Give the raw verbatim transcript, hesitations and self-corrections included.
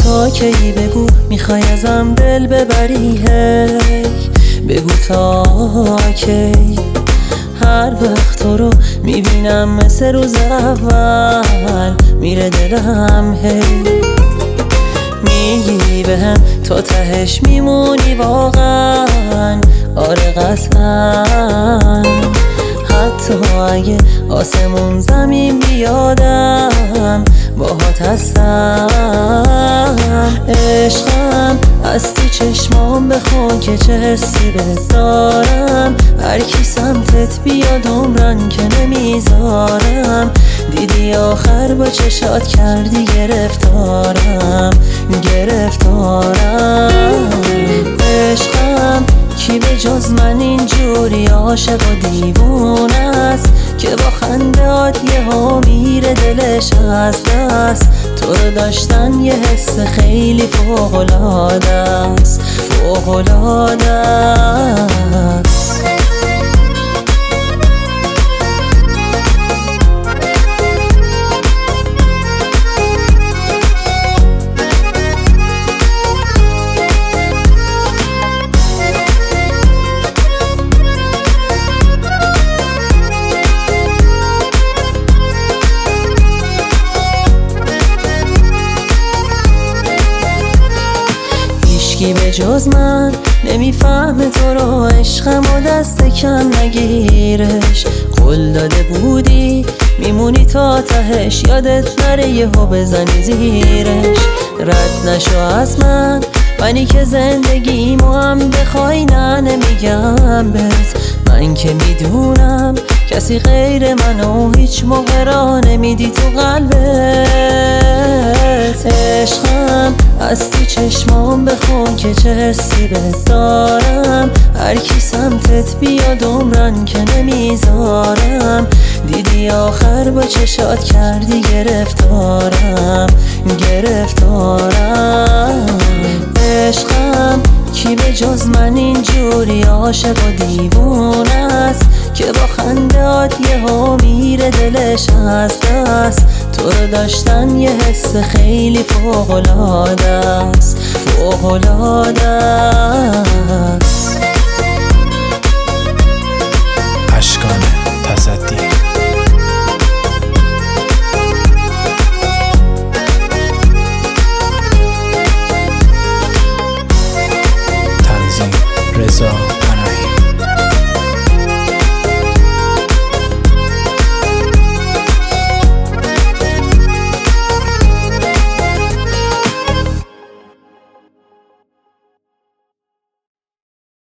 تا کی بگو میخوای ازم دل ببری، هی بگو تا کی. هر وقت تو رو میبینم مثل روز اول میره دلم، هی میگی بهم تو تهش میمونی واقعا، آره قطعا. حتی اگه آسمون زمین بیادم باهات هستم. عشقم از تو چشمام بخون که چه حسی بهت دارم، هر کی سمتت بیاد عمرن که نمیذارم. دیدی آخر با چشات کردی گرفتارم گرفتارم. عشقم کی به جز من اینجوری عاشق و دیوونه است که با خندهات یهو میره دلش از دست. تو رو داشتن یه حس خیلی فوق‌العاده است، فوق‌العاده است. کی به جز من نمیفهمه تو رو، عشقم و دست کم نگیرش. قول داده بودی میمونی تا تهش، یادت نره یهو بزنی زیرش. رد نشو از من منی که زندگیمو هم بخوای، نه نمیگم بهت من که میدونم کسی غیر منو هیچ موقع را نمیدی تو قلبت. عشقم از تو چشمام بخون که چه حسی بهت دارم، هر کی سمتت بیاد عمرن که نمیذارم. دیدی آخر با چشات کردی گرفتارم گرفتارم. عشقم کی به جز من اینجوری عاشق و دیوونه است که با خندهات یهو میره دلش از دست. تو رو داشتن یه حس خیلی فوق‌العاده است، فوق‌العاده است.